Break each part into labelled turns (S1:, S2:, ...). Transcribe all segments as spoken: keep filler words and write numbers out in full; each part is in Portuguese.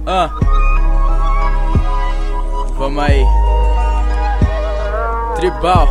S1: Ah, vamos aí. Tribal.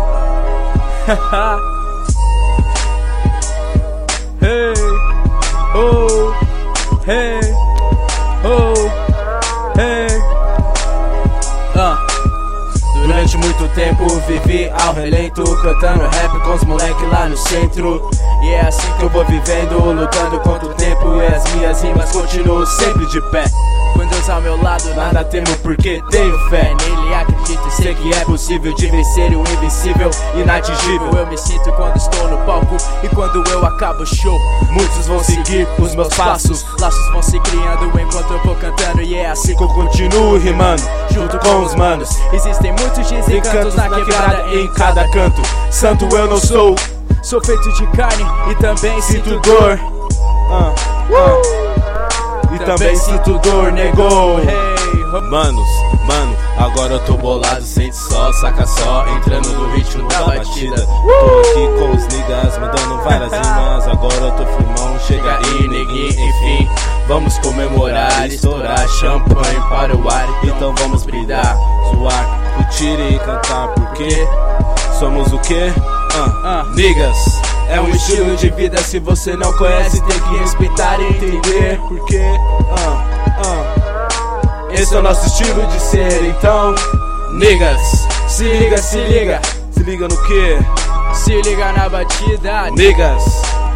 S1: Hey, oh, hey, oh, hey. Ah. Durante muito tempo vivi ao relento, cantando rap com os moleque lá no centro. E é assim que eu vou vivendo, lutando contra o tempo. E as minhas rimas continuam sempre de pé. Quando Deus ao meu lado, nada temo porque tenho fé. Nele acredito e sei que é possível de vencer o invencível, inatingível. Eu me sinto quando estou no palco e quando eu acabo o show. Muitos vão seguir os meus passos, laços vão se criando enquanto eu vou cantando. E é assim que eu continuo rimando, junto com os manos. Existem muitos desencantos na quebrada em cada canto. Santo eu não sou, sou feito de carne e também sinto dor. uh, uh. E também sinto dor, negou.
S2: Manos, mano, agora eu tô bolado, sente só, saca só, entrando no ritmo da batida. Tô aqui com os niggas, mandando várias rimas. Agora eu tô firmão, chega aí, neguinho, enfim. Vamos comemorar, estourar champanhe para o ar. Então vamos brindar, zoar, curtir e cantar. Porque somos o quê? Uh, uh. Niggas.
S1: É um estilo de vida, se você não conhece tem que respeitar e entender.
S2: Porque uh, uh.
S1: esse é o nosso estilo de ser, então niggas, se liga, se liga.
S2: Se liga no que?
S1: Se liga na batida.
S2: Niggas,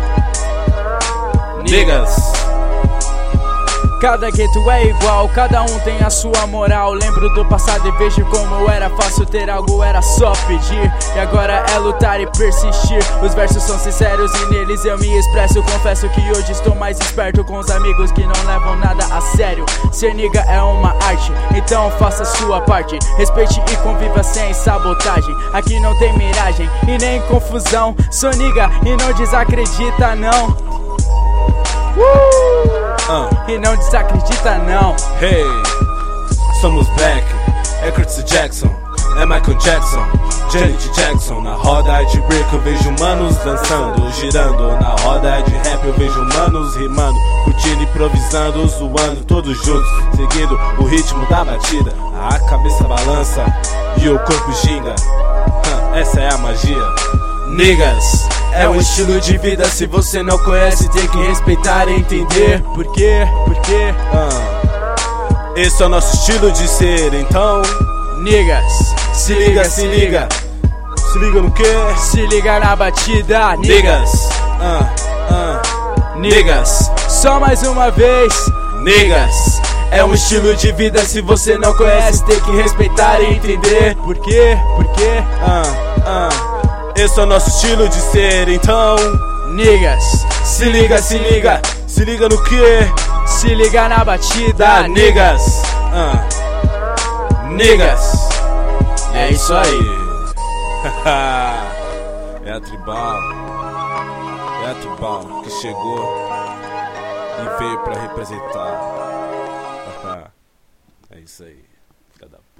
S2: niggas.
S1: Cada gueto é igual, cada um tem a sua moral. Lembro do passado e vejo como era fácil ter algo, era só pedir. E agora é lutar e persistir. Os versos são sinceros e neles eu me expresso. Confesso que hoje estou mais esperto com os amigos que não levam nada a sério. Ser nigga é uma arte, então faça sua parte. Respeite e conviva sem sabotagem. Aqui não tem miragem e nem confusão. Sou nigga e não desacredita não. uh!
S2: Uh.
S1: E não desacredita não.
S2: Hey, somos back. É Curtis Jackson, é Michael Jackson, Janet Jackson. Na roda de break eu vejo manos dançando, girando. Na roda de rap eu vejo manos rimando, curtindo, improvisando, zoando, todos juntos, seguindo o ritmo da batida. A cabeça balança e o corpo ginga. uh, Essa é a magia.
S1: Niggas, é um estilo de vida, se você não conhece tem que respeitar e entender. Por quê? Porque
S2: uh, esse é o nosso estilo de ser, então
S1: niggas, se liga, se liga.
S2: Se liga no que?
S1: Se liga na batida.
S2: Niggas, uh, uh,
S1: niggas, só mais uma vez.
S2: Niggas,
S1: é um estilo de vida, se você não conhece tem que respeitar e entender. Por quê? Porque
S2: uh, uh, esse é o nosso estilo de ser, então
S1: niggas, se liga, se liga.
S2: Se liga no que?
S1: Se liga na batida.
S2: Da niggas, uh, niggas.
S1: É isso aí.
S2: É a tribal, é a tribal que chegou e veio pra representar. É isso aí, filha da